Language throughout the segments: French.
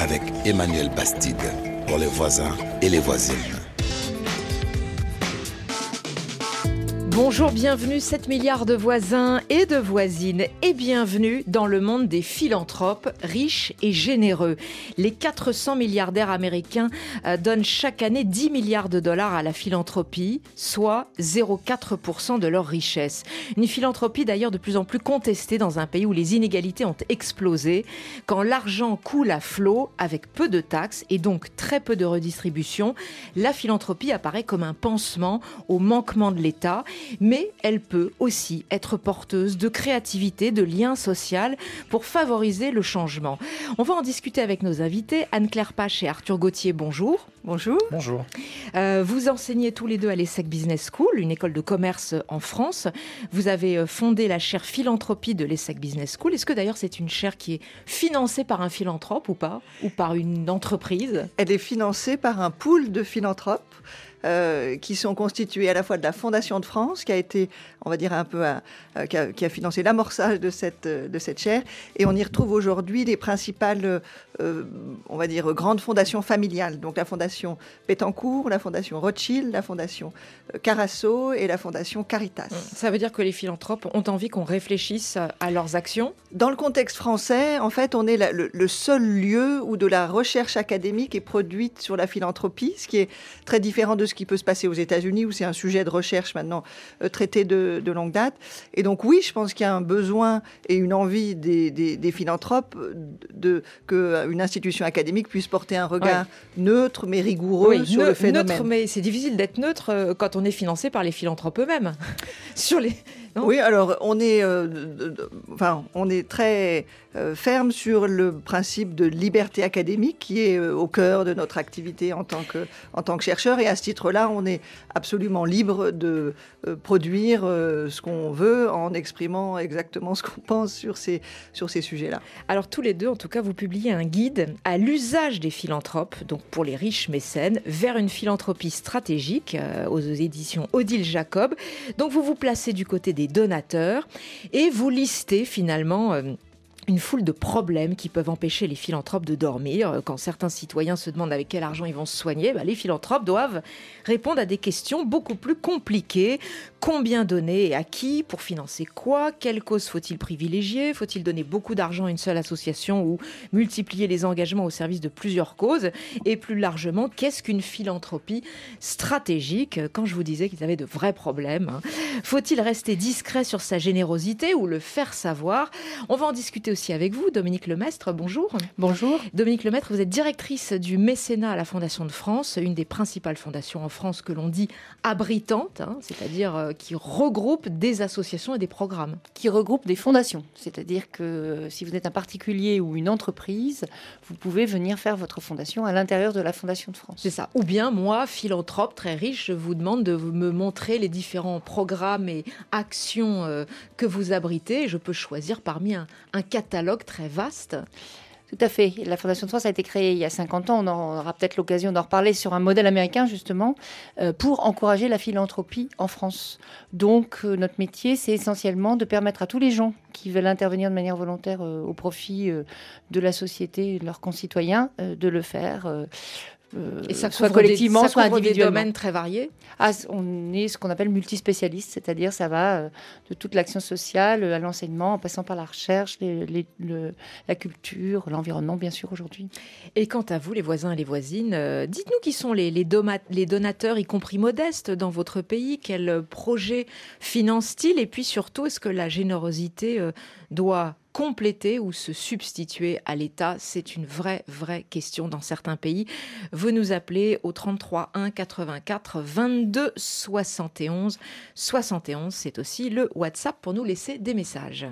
avec Emmanuel Bastide pour les voisins et les voisines. Bonjour, bienvenue 7 milliards de voisins et de voisines et bienvenue dans le monde des philanthropes riches et généreux. Les 400 milliardaires américains donnent chaque année 10 milliards de dollars à la philanthropie, soit 0,4% de leur richesse. Une philanthropie d'ailleurs de plus en plus contestée dans un pays où les inégalités ont explosé, quand l'argent coule à flot avec peu de taxes et donc très peu de redistribution. La philanthropie apparaît comme un pansement au manquement de l'État. Mais elle peut aussi être porteuse de créativité, de lien social pour favoriser le changement. On va en discuter avec nos invités. Anne-Claire Pache et Arthur Gauthier, bonjour. Bonjour. Bonjour. Vous enseignez tous les deux à l'ESSEC Business School, une école de commerce en France. Vous avez fondé la chaire philanthropie de l'ESSEC Business School. Est-ce que d'ailleurs c'est une chaire qui est financée par un philanthrope ou pas ? Ou par une entreprise ? Elle est financée par un pool de philanthropes qui sont constitués à la fois de la Fondation de France, qui a été, on va dire, un peu qui a financé l'amorçage de cette chaire, et on y retrouve aujourd'hui les principales, on va dire, grandes fondations familiales. Donc la Fondation Bettencourt, la Fondation Rothschild, la Fondation Carasso et la Fondation Caritas. Ça veut dire que les philanthropes ont envie qu'on réfléchisse à leurs actions ? Dans le contexte français, en fait, on est le seul lieu où de la recherche académique est produite sur la philanthropie, ce qui est très différent de ce qui peut se passer aux États-Unis, où c'est un sujet de recherche maintenant traité de longue date. Et donc oui, je pense qu'il y a un besoin et une envie des philanthropes qu'une institution académique puisse porter un regard neutre mais rigoureux sur le phénomène. Neutre, mais c'est difficile d'être neutre quand on est financé par les philanthropes eux-mêmes. Oui, alors on est très ferme sur le principe de liberté académique qui est au cœur de notre activité en tant que chercheur, et à ce titre-là, on est absolument libre de produire ce qu'on veut en exprimant exactement ce qu'on pense sur ces sujets-là. Alors tous les deux, en tout cas, vous publiez un guide à l'usage des philanthropes, donc pour les riches mécènes, vers une philanthropie stratégique aux éditions Odile Jacob. Donc vous vous placez du côté des donateurs et vous listez finalement une foule de problèmes qui peuvent empêcher les philanthropes de dormir. Quand certains citoyens se demandent avec quel argent ils vont se soigner, les philanthropes doivent répondre à des questions beaucoup plus compliquées. Combien donner et à qui ? Pour financer quoi ? Quelle cause faut-il privilégier ? Faut-il donner beaucoup d'argent à une seule association ou multiplier les engagements au service de plusieurs causes ? Et plus largement, qu'est-ce qu'une philanthropie stratégique ? Quand je vous disais qu'ils avaient de vrais problèmes, faut-il rester discret sur sa générosité ou le faire savoir ? On va en discuter aussi avec vous, Dominique Lemestre, bonjour. Bonjour. Dominique Lemestre, vous êtes directrice du mécénat à la Fondation de France, une des principales fondations en France que l'on dit abritante, c'est-à-dire qui regroupe des associations et des programmes. Qui regroupe des fondations, c'est-à-dire que si vous êtes un particulier ou une entreprise, vous pouvez venir faire votre fondation à l'intérieur de la Fondation de France. C'est ça. Ou bien moi, philanthrope très riche, je vous demande de me montrer les différents programmes et actions que vous abritez, et je peux choisir parmi un catalogue très vaste. Tout à fait. La Fondation de France a été créée il y a 50 ans. On aura peut-être l'occasion d'en reparler sur un modèle américain, justement, pour encourager la philanthropie en France. Donc, notre métier, c'est essentiellement de permettre à tous les gens qui veulent intervenir de manière volontaire au profit de la société et de leurs concitoyens de le faire. Et ça soit collectivement, soit individuellement. Des domaines très variés. On est ce qu'on appelle multispécialiste, c'est-à-dire ça va de toute l'action sociale à l'enseignement, en passant par la recherche, la culture, l'environnement, bien sûr, aujourd'hui. Et quant à vous, les voisins et les voisines, dites-nous qui sont les donateurs, y compris modestes, dans votre pays. Quels projets financent-ils ? Et puis surtout, est-ce que la générosité doit compléter ou se substituer à l'État? C'est une vraie question dans certains pays. Vous nous appelez au 33 1 84 22 71 71. C'est aussi le WhatsApp pour nous laisser des messages.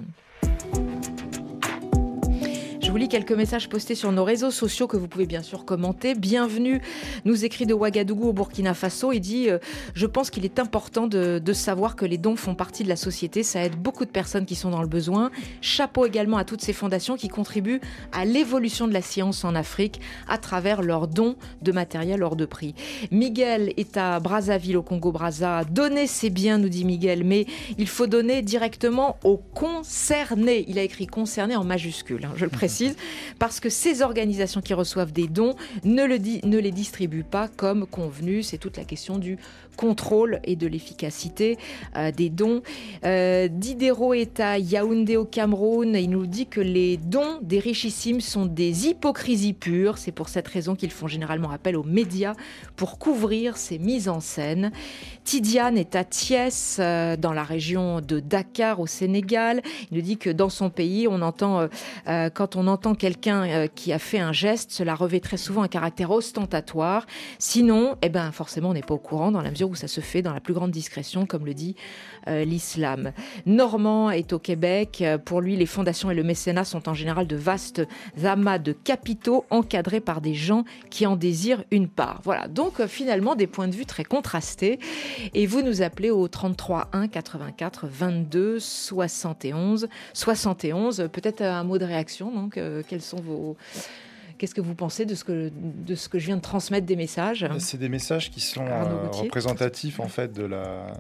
Je vous lis quelques messages postés sur nos réseaux sociaux que vous pouvez bien sûr commenter. Bienvenue, nous écrit de Ouagadougou au Burkina Faso. Il dit « Je pense qu'il est important de savoir que les dons font partie de la société. Ça aide beaucoup de personnes qui sont dans le besoin. Chapeau également à toutes ces fondations qui contribuent à l'évolution de la science en Afrique à travers leurs dons de matériel hors de prix. » Miguel est à Brazzaville, au Congo-Brazza. « Donner, c'est bien, nous dit Miguel, mais il faut donner directement aux concernés. » Il a écrit « concernés » en majuscule, je le précise. précise, parce que ces organisations qui reçoivent des dons ne les distribuent pas comme convenu. C'est toute la question du contrôle et de l'efficacité des dons. Diderot est à Yaoundé au Cameroun. Il nous dit que les dons des richissimes sont des hypocrisies pures. C'est pour cette raison qu'ils font généralement appel aux médias pour couvrir ces mises en scène. Tidiane est à Thiès, dans la région de Dakar au Sénégal. Il nous dit que dans son pays, quand on entend quelqu'un qui a fait un geste, cela revêt très souvent un caractère ostentatoire. Sinon, forcément, on n'est pas au courant dans la mesure où ça se fait dans la plus grande discrétion, comme le dit l'islam. Normand est au Québec. Pour lui, les fondations et le mécénat sont en général de vastes amas de capitaux encadrés par des gens qui en désirent une part. Voilà, donc finalement des points de vue très contrastés. Et vous nous appelez au 33 1 84 22 71 71. Peut-être un mot de réaction. Donc, qu'est-ce que vous pensez de ce que je viens de transmettre des messages ? C'est des messages qui sont représentatifs en fait du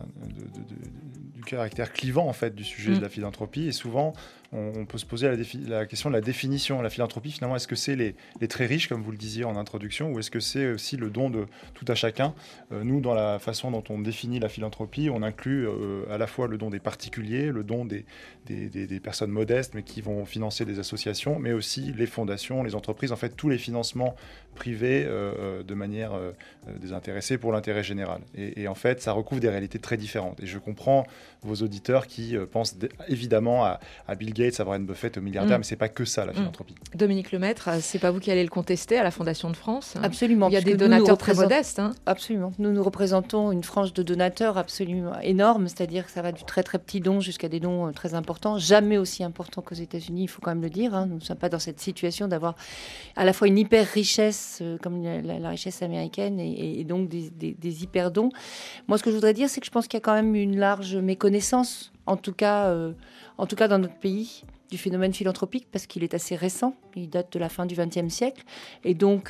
caractère clivant en fait du sujet de la philanthropie, et souvent on peut se poser la question de la définition. La philanthropie, finalement, est-ce que c'est les très riches, comme vous le disiez en introduction, ou est-ce que c'est aussi le don de tout à chacun ? Nous, dans la façon dont on définit la philanthropie, on inclut à la fois le don des particuliers, le don des personnes modestes, mais qui vont financer des associations, mais aussi les fondations, les entreprises, en fait, tous les financements privés de manière désintéressée pour l'intérêt général. Et en fait, ça recouvre des réalités très différentes. Et je comprends vos auditeurs qui pensent évidemment à Bill Gates, à Warren Buffett, aux milliardaires, mais c'est pas que ça, la philanthropie. Dominique Lemaître, c'est pas vous qui allez le contester à la Fondation de France ? Absolument. Il y a des donateurs très modestes. Absolument. Nous représentons une frange de donateurs absolument énorme, c'est-à-dire que ça va du très très petit don jusqu'à des dons très importants, jamais aussi importants qu'aux États-Unis, il faut quand même le dire. Nous ne sommes pas dans cette situation d'avoir à la fois une hyper richesse comme la richesse américaine et donc des hyper dons. Moi, ce que je voudrais dire, c'est que je pense qu'il y a quand même une large méconnaissance, en tout cas dans notre pays, du phénomène philanthropique, parce qu'il est assez récent, il date de la fin du XXe siècle, et donc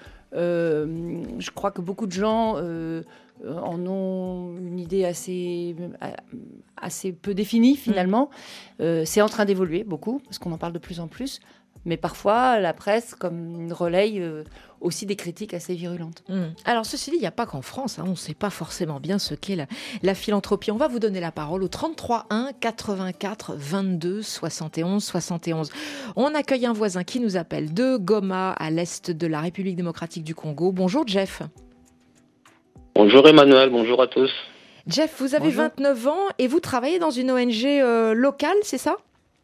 je crois que beaucoup de gens en ont une idée assez peu définie finalement. C'est en train d'évoluer beaucoup, parce qu'on en parle de plus en plus, mais parfois la presse relaye aussi des critiques assez virulentes. Alors ceci dit, il n'y a pas qu'en France, on ne sait pas forcément bien ce qu'est la philanthropie. On va vous donner la parole au 33 1 84 22 71 71. On accueille un voisin qui nous appelle de Goma, à l'est de la République démocratique du Congo. Bonjour Jeff. Bonjour Emmanuel, bonjour à tous. Jeff, vous avez 29 ans et vous travaillez dans une ONG locale, c'est ça ?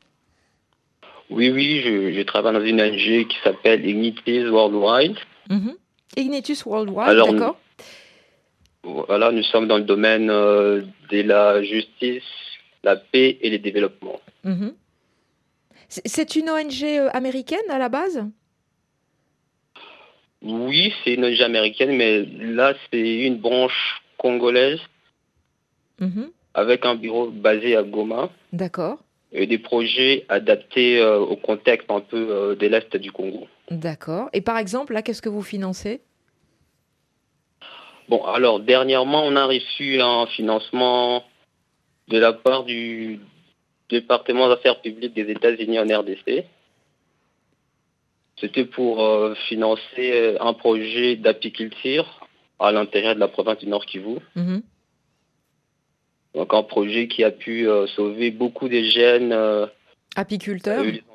Oui, je travaille dans une ONG qui s'appelle Ignitis Worldwide. Ignitis Worldwide, d'accord. Voilà, nous sommes dans le domaine de la justice, la paix et le développement. C'est une ONG américaine à la base ? Oui, c'est une ONG américaine, mais là, c'est une branche congolaise avec un bureau basé à Goma. D'accord. Et des projets adaptés au contexte un peu de l'Est du Congo. D'accord. Et par exemple, là, qu'est-ce que vous financez ? Bon, alors, dernièrement, on a reçu un financement de la part du département des affaires publiques des États-Unis en RDC. C'était pour financer un projet d'apiculture à l'intérieur de la province du Nord Kivu. Donc un projet qui a pu sauver beaucoup de jeunes apiculteurs, les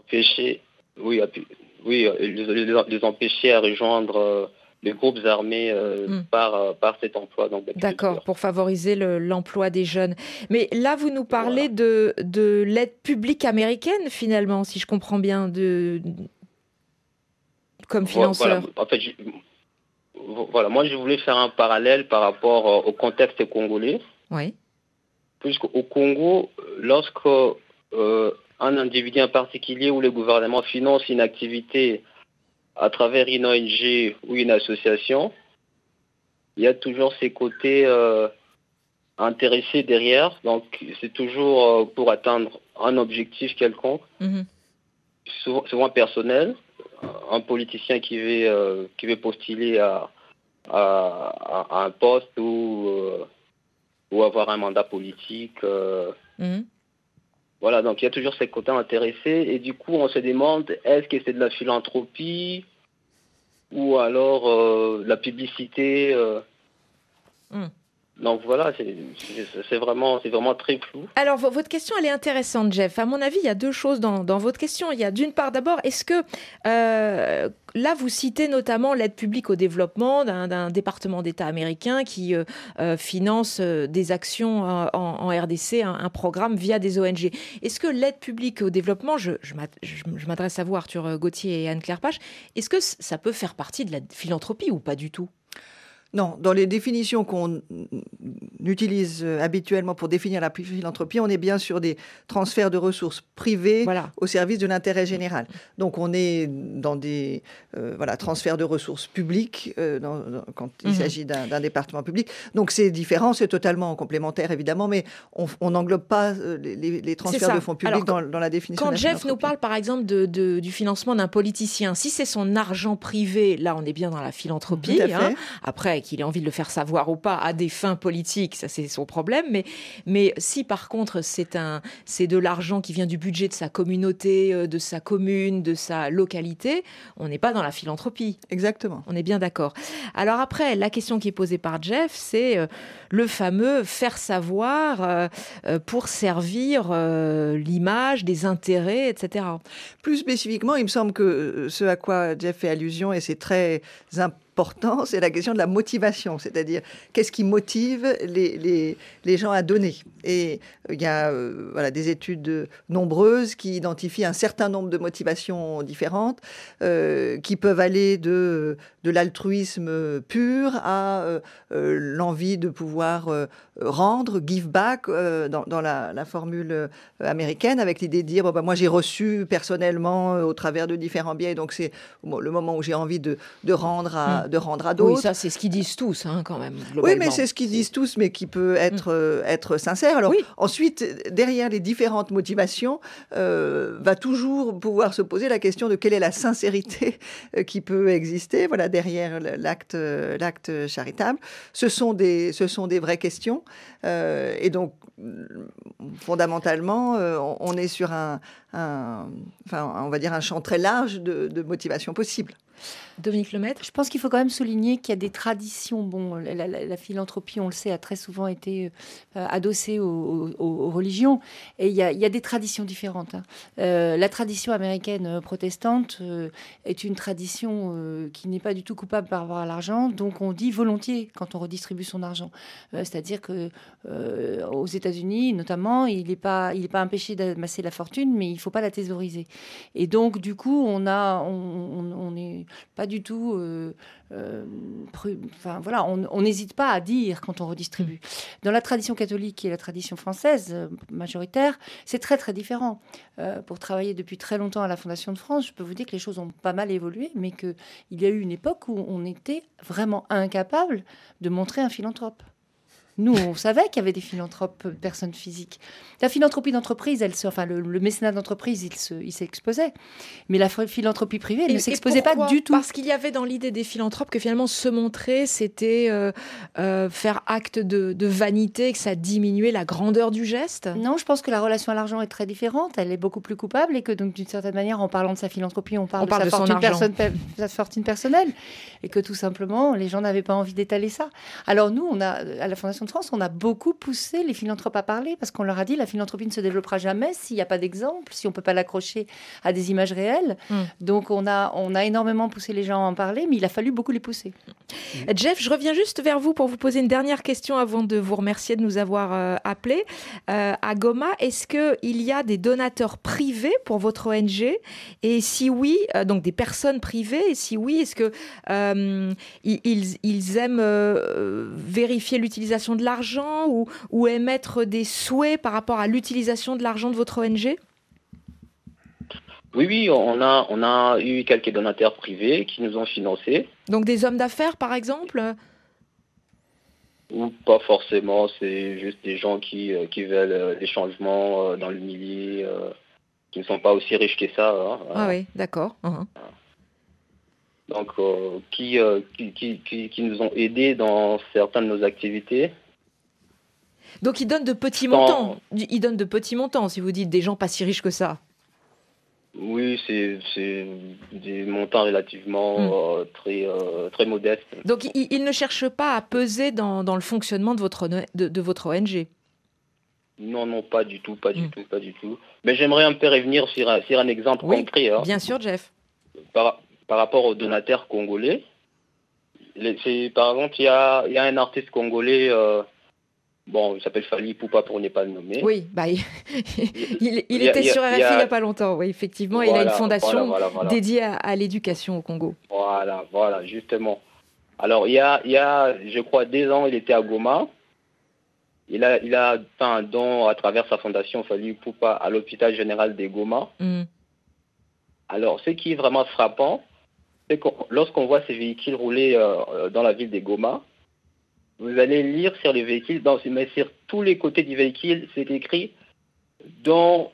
empêcher à rejoindre les groupes armés par cet emploi. Donc, d'accord, pour favoriser l'emploi des jeunes. Mais là, vous nous parlez de l'aide publique américaine, finalement, si je comprends bien, comme financeur. Voilà. En fait, moi, je voulais faire un parallèle par rapport au contexte congolais. Oui. Puisqu'au Congo, lorsque un individu en particulier ou le gouvernement finance une activité à travers une ONG ou une association, il y a toujours ces côtés intéressés derrière. Donc, c'est toujours pour atteindre un objectif quelconque, souvent personnel. Un politicien qui veut postuler à un poste ou avoir un mandat politique. Voilà, donc il y a toujours ces quotas intéressés et du coup on se demande est-ce que c'est de la philanthropie ou alors la publicité. Hmm. Donc voilà, c'est vraiment très flou. Alors, votre question, elle est intéressante, Jeff. À mon avis, il y a deux choses dans votre question. Il y a d'une part, d'abord, est-ce que là, vous citez notamment l'aide publique au développement d'un département d'État américain qui finance des actions en RDC, un programme via des ONG. Est-ce que l'aide publique au développement, je m'adresse à vous, Arthur Gauthier et Anne-Claire Pache, est-ce que ça peut faire partie de la philanthropie ou pas du tout ? Non, dans les définitions qu'on utilise habituellement pour définir la philanthropie, on est bien sur des transferts de ressources privées au service de l'intérêt général. Donc on est dans des transferts de ressources publiques quand il s'agit d'un département public. Donc c'est différent, c'est totalement complémentaire évidemment, mais on n'englobe pas les transferts de fonds publics. Alors, dans la définition de la philanthropie. Quand Jeff nous parle par exemple du financement d'un politicien, si c'est son argent privé, là on est bien dans la philanthropie. Tout à fait. Après, qu'il ait envie de le faire savoir ou pas à des fins politiques, ça c'est son problème. Mais si par contre c'est de l'argent qui vient du budget de sa communauté, de sa commune, de sa localité, on n'est pas dans la philanthropie. Exactement. On est bien d'accord. Alors après, la question qui est posée par Jeff, c'est le fameux faire savoir pour servir l'image, des intérêts, etc. Plus spécifiquement, il me semble que ce à quoi Jeff fait allusion, et c'est très important, c'est la question de la motivation, c'est-à-dire qu'est-ce qui motive les gens à donner. Et il y a des études nombreuses qui identifient un certain nombre de motivations différentes qui peuvent aller de l'altruisme pur à l'envie de pouvoir rendre, give back, dans la formule américaine, avec l'idée de dire moi j'ai reçu personnellement au travers de différents biais, donc c'est le moment où j'ai envie de rendre à d'autres. Oui, ça c'est ce qu'ils disent tous quand même, globalement. Oui, mais c'est ce qu'ils disent tous, mais qui peut être sincère. Alors ensuite, derrière les différentes motivations, va toujours pouvoir se poser la question de quelle est la sincérité qui peut exister derrière l'acte charitable. Ce sont des vraies questions. Et donc, fondamentalement, on est sur un champ très large de motivations possibles. Dominique Lemaitre. Je pense qu'il faut quand même souligner qu'il y a des traditions. Bon, la philanthropie, on le sait, a très souvent été adossée aux religions. Et il y a des traditions différentes. La tradition américaine protestante est une tradition qui n'est pas du tout coupable par rapport à l'argent. Donc on dit volontiers quand on redistribue son argent. C'est-à-dire que aux États-Unis, notamment, il n'est pas empêché d'amasser la fortune, mais il ne faut pas la thésauriser. Et donc, du coup, on n'est pas du tout... on n'hésite pas à dire quand on redistribue. Dans la tradition catholique et la tradition française majoritaire, c'est très très différent. Pour travailler depuis très longtemps à la Fondation de France, je peux vous dire que les choses ont pas mal évolué, mais qu'il y a eu une époque où on était vraiment incapable de montrer un philanthrope. Nous, on savait qu'il y avait des philanthropes, personnes physiques. La philanthropie d'entreprise, le mécénat d'entreprise, il s'exposait. Mais la philanthropie privée, elle ne s'exposait pas du tout. Parce qu'il y avait dans l'idée des philanthropes que finalement se montrer, c'était faire acte de vanité, que ça diminuait la grandeur du geste. Non, je pense que la relation à l'argent est très différente. Elle est beaucoup plus coupable et que donc d'une certaine manière, en parlant de sa philanthropie, on parle de sa fortune personnelle. Et que tout simplement, les gens n'avaient pas envie d'étaler ça. Alors nous, à la Fondation de France, on a beaucoup poussé les philanthropes à parler parce qu'on leur a dit la philanthropie ne se développera jamais s'il n'y a pas d'exemple, si on ne peut pas l'accrocher à des images réelles. Donc on a énormément poussé les gens à en parler, mais il a fallu beaucoup les pousser. Jeff, je reviens juste vers vous pour vous poser une dernière question avant de vous remercier de nous avoir appelés. À Goma, est-ce qu'il y a des donateurs privés pour votre ONG? Et si oui, donc des personnes privées, et si oui, est-ce que ils aiment vérifier l'utilisation de l'argent ou émettre des souhaits par rapport à l'utilisation de l'argent de votre ONG? Oui, on a eu quelques donateurs privés qui nous ont financés. Donc des hommes d'affaires, par exemple? Ou pas forcément, c'est juste des gens qui veulent des changements dans le milieu, qui ne sont pas aussi riches que ça. Ah oui, d'accord. Donc, qui nous ont aidés dans certaines de nos activités. Donc, ils donnent de petits montants. Ils donnent de petits montants, si vous dites des gens pas si riches que ça. Oui, c'est des montants relativement très modestes. Donc, ils ne cherchent pas à peser dans le fonctionnement de votre ONG. Non, pas du tout. Mais j'aimerais un peu revenir sur un exemple concret. Bien sûr, Jeff. Par rapport aux donateurs congolais. Par exemple, il y a un artiste congolais, il s'appelle Fally Ipupa pour ne pas le nommer. Oui, il était sur RFI il n'y a pas longtemps, oui, effectivement. Voilà, il a une fondation dédiée à l'éducation au Congo. Voilà, justement. Alors, il y a, je crois, 2 ans, il était à Goma. Il a fait un don à travers sa fondation Fally Ipupa à l'hôpital général de Goma. Alors, ce qui est vraiment frappant, c'est que lorsqu'on voit ces véhicules rouler dans la ville de Goma, vous allez lire sur les véhicules, mais sur tous les côtés du véhicule, c'est écrit dont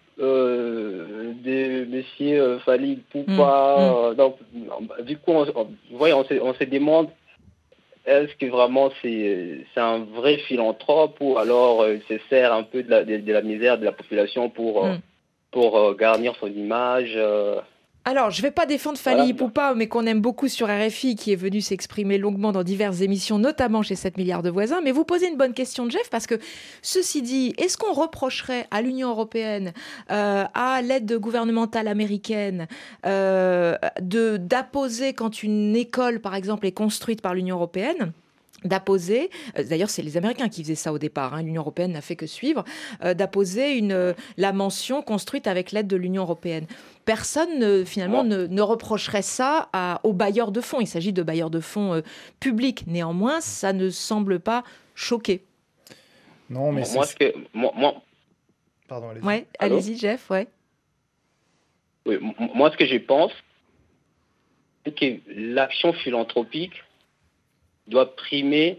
de monsieur Fally Ipupa. Du coup, on se demande, est-ce que vraiment c'est un vrai philanthrope ou alors il se sert un peu de la misère de la population pour garnir son image Alors, je ne vais pas défendre Fally Ipupa, mais qu'on aime beaucoup sur RFI, qui est venu s'exprimer longuement dans diverses émissions, notamment chez 7 milliards de voisins. Mais vous posez une bonne question, Jeff, parce que, ceci dit, est-ce qu'on reprocherait à l'Union européenne, à l'aide gouvernementale américaine, d'apposer quand une école, par exemple, est construite par l'Union européenne ? D'apposer, d'ailleurs c'est les Américains qui faisaient ça au départ, l'Union européenne n'a fait que suivre, d'apposer la mention construite avec l'aide de l'Union européenne. Personne ne reprocherait ça aux bailleurs de fonds. Il s'agit de bailleurs de fonds publics. Néanmoins, ça ne semble pas choquer. Non, mais Pardon, allez-y. Ouais, allez-y, Jeff, ouais. Oui, moi, ce que je pense, c'est que l'action philanthropique doit primer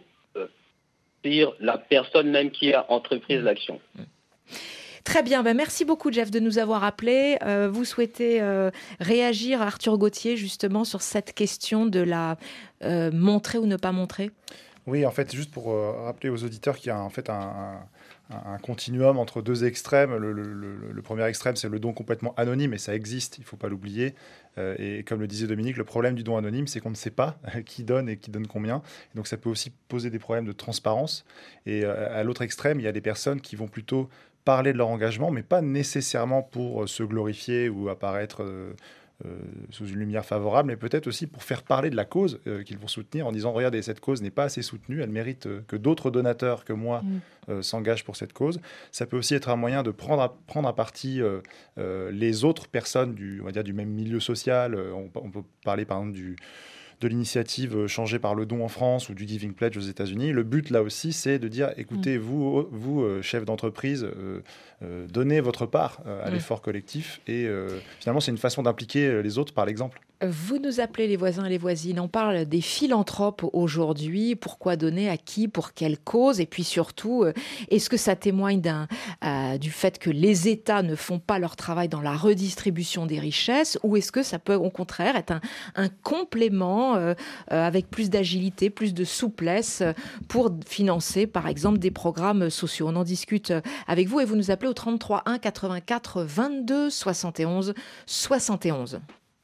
sur la personne même qui a entrepris l'action. Très bien, merci beaucoup Jeff de nous avoir appelés. Vous souhaitez réagir, Arthur Gauthier, justement sur cette question de la montrer ou ne pas montrer ? Oui, en fait, juste pour rappeler aux auditeurs qu'il y a en fait un continuum entre 2 extrêmes. Le premier extrême, c'est le don complètement anonyme, et ça existe, il ne faut pas l'oublier. Et comme le disait Dominique, le problème du don anonyme, c'est qu'on ne sait pas qui donne et qui donne combien. Et donc ça peut aussi poser des problèmes de transparence. Et à l'autre extrême, il y a des personnes qui vont plutôt parler de leur engagement, mais pas nécessairement pour se glorifier ou apparaître sous une lumière favorable, mais peut-être aussi pour faire parler de la cause qu'ils vont soutenir en disant « Regardez, cette cause n'est pas assez soutenue, elle mérite que d'autres donateurs que moi s'engagent pour cette cause ». Ça peut aussi être un moyen de prendre à partie les autres personnes on va dire, du même milieu social. On peut parler par exemple de l'initiative Changer par le don en France ou du Giving Pledge aux États-Unis. Le but, là aussi, c'est de dire, écoutez, vous chefs d'entreprise, donnez votre part à l'effort collectif. Et finalement, c'est une façon d'impliquer les autres par l'exemple. Vous nous appelez les voisins et les voisines. On parle des philanthropes aujourd'hui. Pourquoi donner, à qui, pour quelle cause ? Et puis surtout, est-ce que ça témoigne du fait que les États ne font pas leur travail dans la redistribution des richesses ? Ou est-ce que ça peut au contraire être un complément avec plus d'agilité, plus de souplesse pour financer par exemple des programmes sociaux ? On en discute avec vous et vous nous appelez au 33 1 84 22 71 71.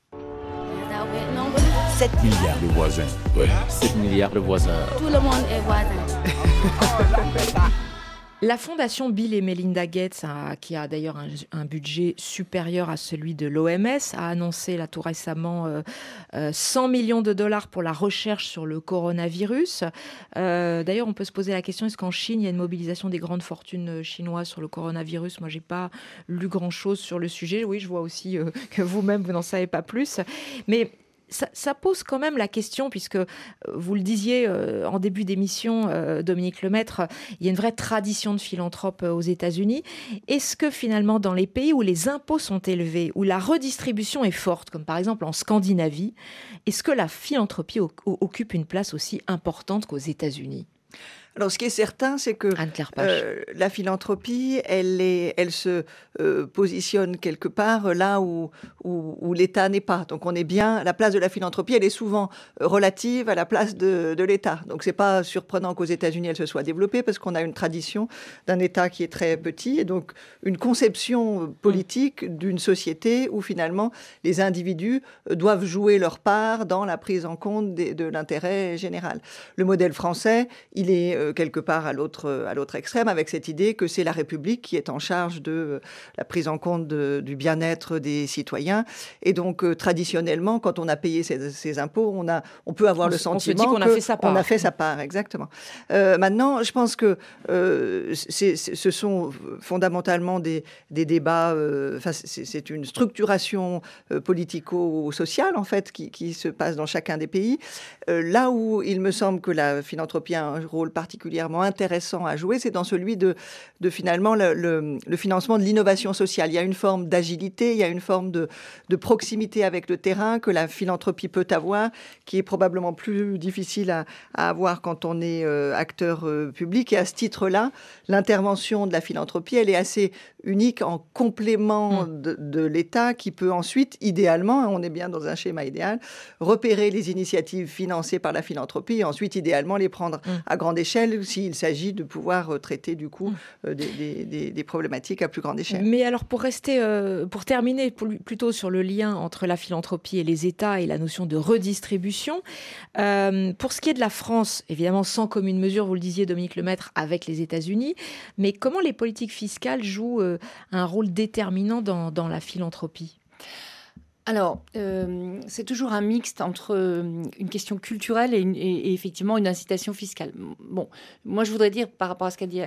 7 milliards de voisins. Ouais. 7 milliards de voisins. Tout le monde est voisin. La fondation Bill et Melinda Gates, qui a d'ailleurs un budget supérieur à celui de l'OMS, a annoncé là tout récemment 100 millions de dollars pour la recherche sur le coronavirus. D'ailleurs, on peut se poser la question, est-ce qu'en Chine, il y a une mobilisation des grandes fortunes chinoises sur le coronavirus ? Moi, je n'ai pas lu grand-chose sur le sujet. Oui, je vois aussi que vous-même, vous n'en savez pas plus. Mais ça pose quand même la question, puisque vous le disiez en début d'émission, Dominique Lemaître, il y a une vraie tradition de philanthrope aux États-Unis. Est-ce que finalement, dans les pays où les impôts sont élevés, où la redistribution est forte, comme par exemple en Scandinavie, est-ce que la philanthropie occupe une place aussi importante qu'aux États-Unis ? Alors, ce qui est certain, c'est que la philanthropie, elle se positionne quelque part là où l'État n'est pas. Donc, on est bien. La place de la philanthropie, elle est souvent relative à la place de l'État. Donc, c'est pas surprenant qu'aux États-Unis, elle se soit développée parce qu'on a une tradition d'un État qui est très petit et donc une conception politique d'une société où finalement les individus doivent jouer leur part dans la prise en compte de l'intérêt général. Le modèle français, il est quelque part à l'autre extrême, avec cette idée que c'est la République qui est en charge de la prise en compte du bien-être des citoyens. Et donc, traditionnellement, quand on a payé ses impôts, on peut avoir le sentiment qu'on a fait sa part. On a fait sa part, exactement. Maintenant, je pense que ce sont fondamentalement des débats, c'est une structuration politico-sociale, en fait, qui se passe dans chacun des pays. Là où il me semble que la philanthropie a un rôle particulièrement intéressant à jouer, c'est dans celui de finalement le financement de l'innovation sociale. Il y a une forme d'agilité, il y a une forme de proximité avec le terrain que la philanthropie peut avoir, qui est probablement plus difficile à avoir quand on est acteur public. Et à ce titre-là, l'intervention de la philanthropie, elle est assez unique en complément de l'État qui peut ensuite, idéalement, on est bien dans un schéma idéal, repérer les initiatives financées par la philanthropie et ensuite, idéalement, les prendre à grande échelle s'il s'agit de pouvoir traiter, du coup, des problématiques à plus grande échelle. Mais alors, pour terminer plutôt sur le lien entre la philanthropie et les États et la notion de redistribution, pour ce qui est de la France, évidemment, sans commune mesure, vous le disiez, Dominique Lemaître, avec les États-Unis, mais comment les politiques fiscales jouent un rôle déterminant dans la philanthropie ? Alors, c'est toujours un mixte entre une question culturelle et effectivement une incitation fiscale. Bon, moi, je voudrais dire, par rapport à ce qu'a dit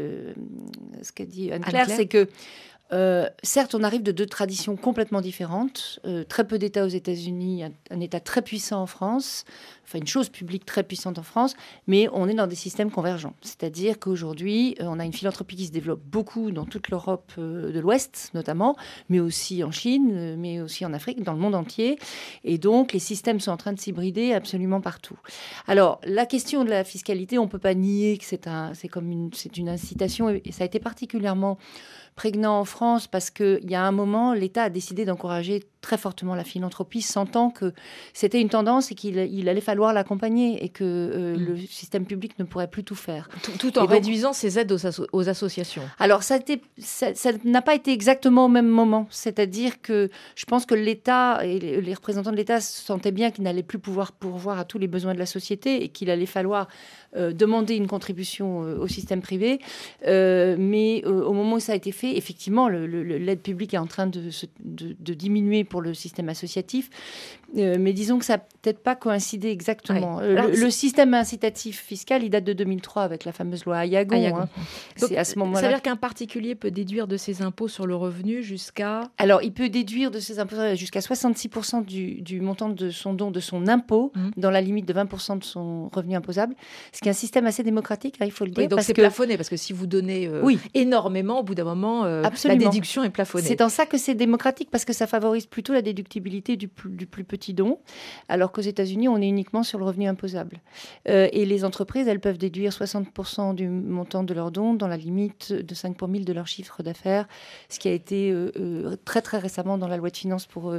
Anne-Claire, c'est que certes, on arrive de deux traditions complètement différentes. Très peu d'États aux États-Unis, un État très puissant en France, enfin une chose publique très puissante en France, mais on est dans des systèmes convergents. C'est-à-dire qu'aujourd'hui, on a une philanthropie qui se développe beaucoup dans toute l'Europe de l'Ouest, notamment, mais aussi en Chine, mais aussi en Afrique, dans le monde entier. Et donc, les systèmes sont en train de s'hybrider absolument partout. Alors, la question de la fiscalité, on ne peut pas nier que c'est une incitation, et ça a été particulièrement prégnant en France parce qu'il y a un moment, l'État a décidé d'encourager très fortement la philanthropie, sentant que c'était une tendance et qu'il allait falloir l'accompagner et que le système public ne pourrait plus tout faire. Tout en réduisant ses aides aux associations. Alors, ça n'a pas été exactement au même moment. C'est-à-dire que je pense que l'État et les représentants de l'État sentaient bien qu'ils n'allaient plus pouvoir pourvoir à tous les besoins de la société et qu'il allait falloir demander une contribution au système privé. Mais au moment où ça a été fait, effectivement, l'aide publique est en train de diminuer pour le système associatif. Mais disons que ça n'a peut-être pas coïncidé exactement. Ouais. Le système incitatif fiscal, il date de 2003 avec la fameuse loi Ayagon. Hein. C'est à ce moment-là. Ça veut dire qu'un particulier peut déduire de ses impôts sur le revenu jusqu'à... Alors, il peut déduire de ses impôts jusqu'à 66% du montant de son don, de son impôt, dans la limite de 20% de son revenu imposable. Ce qui est un système assez démocratique, hein, il faut le dire. Oui, donc c'est plafonné, parce que si vous donnez énormément, au bout d'un moment, la déduction est plafonnée. C'est en ça que c'est démocratique, parce que ça favorise plutôt la déductibilité du plus petit don, alors qu'aux États-Unis, on est uniquement sur le revenu imposable. Et les entreprises, elles peuvent déduire 60% du montant de leur don dans la limite de 5 pour 1000 de leur chiffre d'affaires, ce qui a été très très récemment dans la loi de finances pour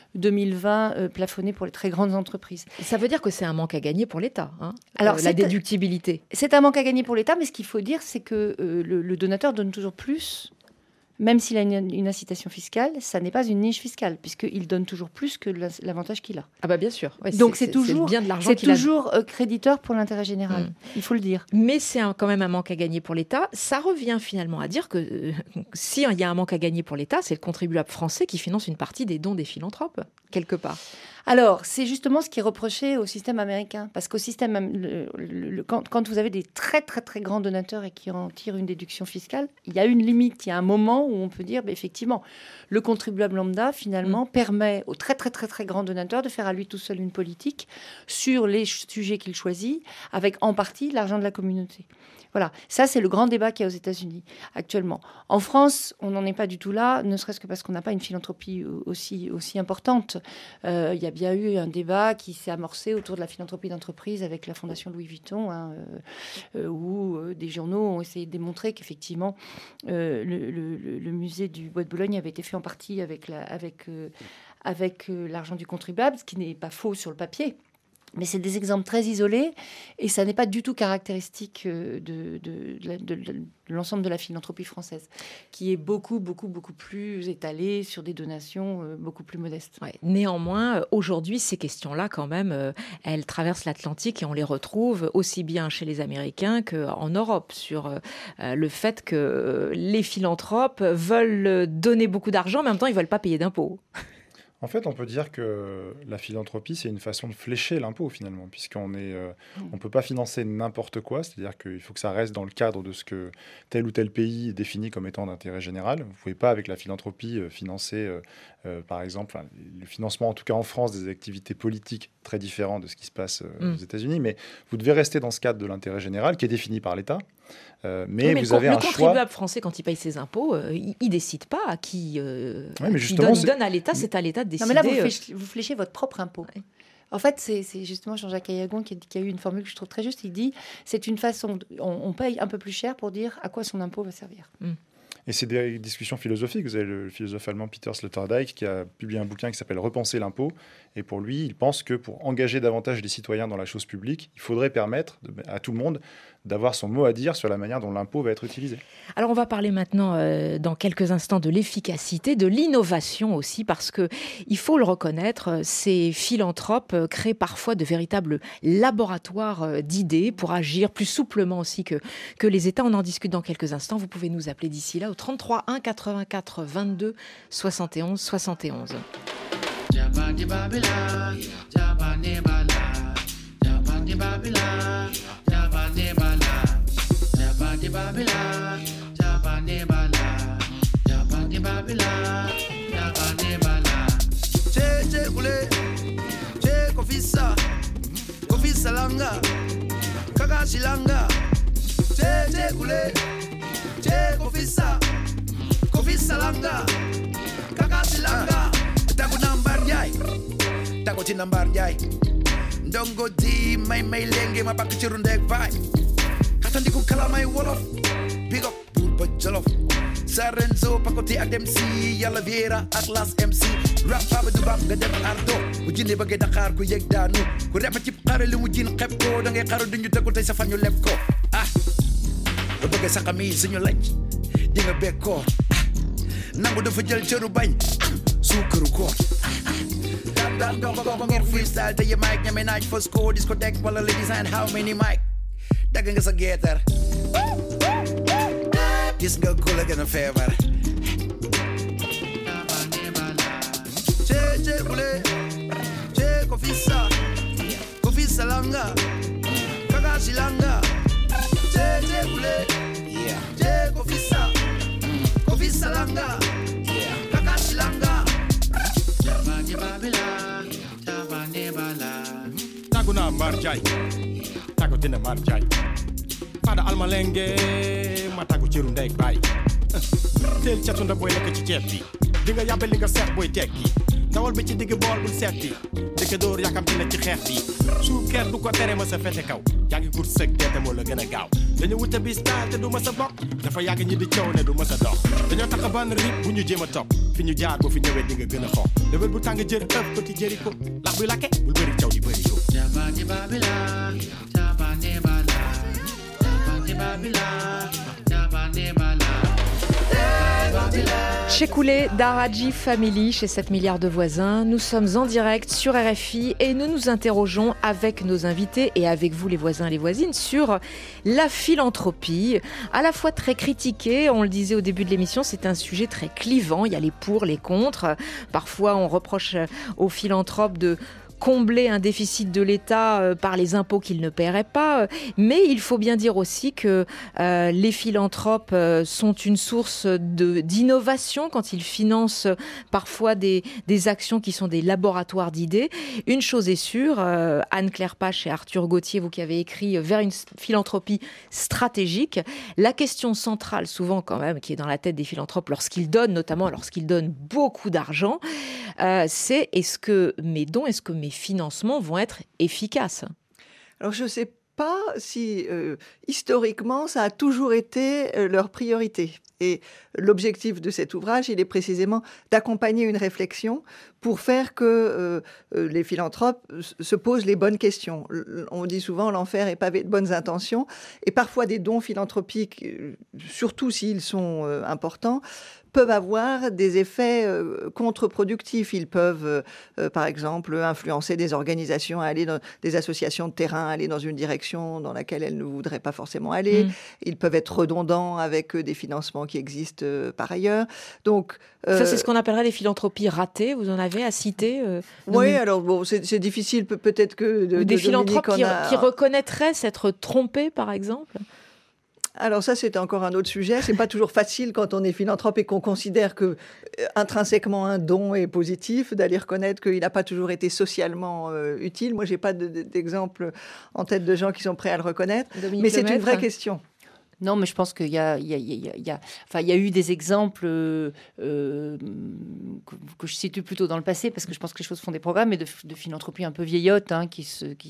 2020 plafonné pour les très grandes entreprises. Ça veut dire que c'est un manque à gagner pour l'État, Alors, la déductibilité. C'est un manque à gagner pour l'État, mais ce qu'il faut dire, c'est que le donateur donne toujours plus. Même s'il a une incitation fiscale, ça n'est pas une niche fiscale, puisqu'il donne toujours plus que l'avantage qu'il a. Ah bah bien sûr. Ouais, donc c'est toujours bien de l'argent c'est toujours créditeur pour l'intérêt général. Il faut le dire. Mais c'est quand même un manque à gagner pour l'État. Ça revient finalement à dire que s'il y a un manque à gagner pour l'État, c'est le contribuable français qui finance une partie des dons des philanthropes, quelque part. Alors, c'est justement ce qui est reproché au système américain. Parce qu'au système, quand vous avez des très, très, très grands donateurs et qui en tirent une déduction fiscale, il y a une limite. Il y a un moment où on peut dire, effectivement, le contribuable lambda, finalement, permet aux très, très, très, très grands donateurs de faire à lui tout seul une politique sur les sujets qu'il choisit, avec en partie l'argent de la communauté. Voilà, ça c'est le grand débat qu'il y a aux États-Unis actuellement. En France, on n'en est pas du tout là, ne serait-ce que parce qu'on n'a pas une philanthropie aussi importante. Il y a bien eu un débat qui s'est amorcé autour de la philanthropie d'entreprise avec la Fondation Louis Vuitton, où des journaux ont essayé de démontrer qu'effectivement, le musée du Bois de Boulogne avait été fait en partie avec l'argent du contribuable, ce qui n'est pas faux sur le papier. Mais c'est des exemples très isolés et ça n'est pas du tout caractéristique de l'ensemble de la philanthropie française, qui est beaucoup plus étalée sur des donations beaucoup plus modestes. Ouais. Néanmoins, aujourd'hui, ces questions-là, quand même, elles traversent l'Atlantique et on les retrouve aussi bien chez les Américains qu'en Europe, sur le fait que les philanthropes veulent donner beaucoup d'argent, mais en même temps, ils ne veulent pas payer d'impôts. En fait, on peut dire que la philanthropie, c'est une façon de flécher l'impôt, finalement, puisqu'on on peut pas financer n'importe quoi, c'est-à-dire qu'il faut que ça reste dans le cadre de ce que tel ou tel pays définit comme étant d'intérêt général. Vous ne pouvez pas, avec la philanthropie, financer, par exemple, le financement, en tout cas en France, des activités politiques très différentes de ce qui se passe aux États-Unis, mais vous devez rester dans ce cadre de l'intérêt général qui est défini par l'État. Mais vous avez un choix. Le contribuable français, quand il paye ses impôts, il ne décide pas à qui il donne à l'État, c'est à l'État de décider. Non, mais là, vous fléchez votre propre impôt. Ouais. En fait, c'est justement Jean-Jacques Ayagon qui a eu une formule que je trouve très juste. Il dit, c'est une façon, on paye un peu plus cher pour dire à quoi son impôt va servir. Et c'est des discussions philosophiques. Vous avez le philosophe allemand Peter Sloterdijk qui a publié un bouquin qui s'appelle « Repenser l'impôt ». Et pour lui, il pense que pour engager davantage les citoyens dans la chose publique, il faudrait permettre à tout le monde d'avoir son mot à dire sur la manière dont l'impôt va être utilisé. Alors on va parler maintenant, dans quelques instants, de l'efficacité, de l'innovation aussi, parce que il faut le reconnaître, ces philanthropes créent parfois de véritables laboratoires d'idées pour agir plus souplement aussi que les États. On en discute dans quelques instants. Vous pouvez nous appeler d'ici là au 33 1 84 22 71 71. Ndongo di may lenge ma bak ci rundek bay xatandiku kala may wolof big up pour ba jolof Sarenzo pakoti ak dem si yalla viera ak las MC rap baba du bam nga dem ardo bu jinde bëgg Dakar ku yegg daanu ku rap ci xare li mu jin xeb ko da ngay xaru duñu tegul tay sa fañu leb ko bu bëgg sa xami suñu laaj di nga bekko nangu dafa jël cëru bañ suukaru ko Dan go ngir freestyle te je mic ñame naaj for score discotheque wala ladies and how many mic dagg nga sa geetar gis nga ko la gën a feebar che kule che ko fissa langa kaka silanga che kule che ko fissa langa kaka silanga Taguna marjay tago tina marjay pada almalenge matago ciru ndey bay tel ciatunda boy nek ci ciet bi di nga yabbe li nga seet boy tekki dawal bi ci digg bool bu setti dëkk door yakam dina ci xeex bi su ker du ko tere ma sa fete kaw jangi gur sek tete mo la gëna gaaw dañu wuta bis ta te du ma sa bok dafa yag ñi di ciow ne du ma sa dox dañu tax ban rip bu ñu jema top fi ñu jaar bo fi ñëwé di nga gëna xok level bu tang jër ëpp ko ci jëri ko lax bi laké bu bari ciow di bari ko jabani babila jabani bala jabani babila jabani bala Chez Coulé, Daraji Family, chez 7 milliards de voisins. Nous sommes en direct sur RFI et nous nous interrogeons avec nos invités et avec vous les voisins et les voisines sur la philanthropie, à la fois très critiquée, on le disait au début de l'émission, c'est un sujet très clivant, il y a les pour, les contre. Parfois on reproche aux philanthropes de combler un déficit de l'État par les impôts qu'il ne paierait pas. Mais il faut bien dire aussi que les philanthropes sont une source d'innovation quand ils financent parfois des actions qui sont des laboratoires d'idées. Une chose est sûre, Anne-Claire Pache et Arthur Gauthier, vous qui avez écrit Vers une philanthropie stratégique, la question centrale souvent quand même qui est dans la tête des philanthropes lorsqu'ils donnent, notamment lorsqu'ils donnent beaucoup d'argent, c'est est-ce que mes dons, est-ce que mes financements vont être efficaces ? Alors je ne sais pas si historiquement ça a toujours été leur priorité. Et l'objectif de cet ouvrage, il est précisément d'accompagner une réflexion pour faire que les philanthropes se posent les bonnes questions. On dit souvent l'enfer est pavé de bonnes intentions, et parfois des dons philanthropiques, surtout s'ils sont importants, peuvent avoir des effets contre-productifs. Ils peuvent, par exemple, influencer des organisations à aller dans des associations de terrain, à aller dans une direction dans laquelle elles ne voudraient pas forcément aller. Ils peuvent être redondants avec des financements qui existent par ailleurs. Donc, ça, c'est ce qu'on appellerait les philanthropies ratées. Vous en avez à citer Oui, alors bon, c'est difficile peut-être que... Des philanthropes qui reconnaîtraient s'être trompés, par exemple ? Alors ça, c'est encore un autre sujet. C'est pas toujours facile quand on est philanthrope et qu'on considère que intrinsèquement un don est positif, d'aller reconnaître qu'il n'a pas toujours été socialement utile. Moi, j'ai pas d'exemple en tête de gens qui sont prêts à le reconnaître. Dominique mais c'est Lemaître. Une vraie question. Non, mais je pense qu'il y a eu des exemples que je situe plutôt dans le passé, parce que je pense que les choses font des progrès, mais de philanthropie un peu vieillotte, qui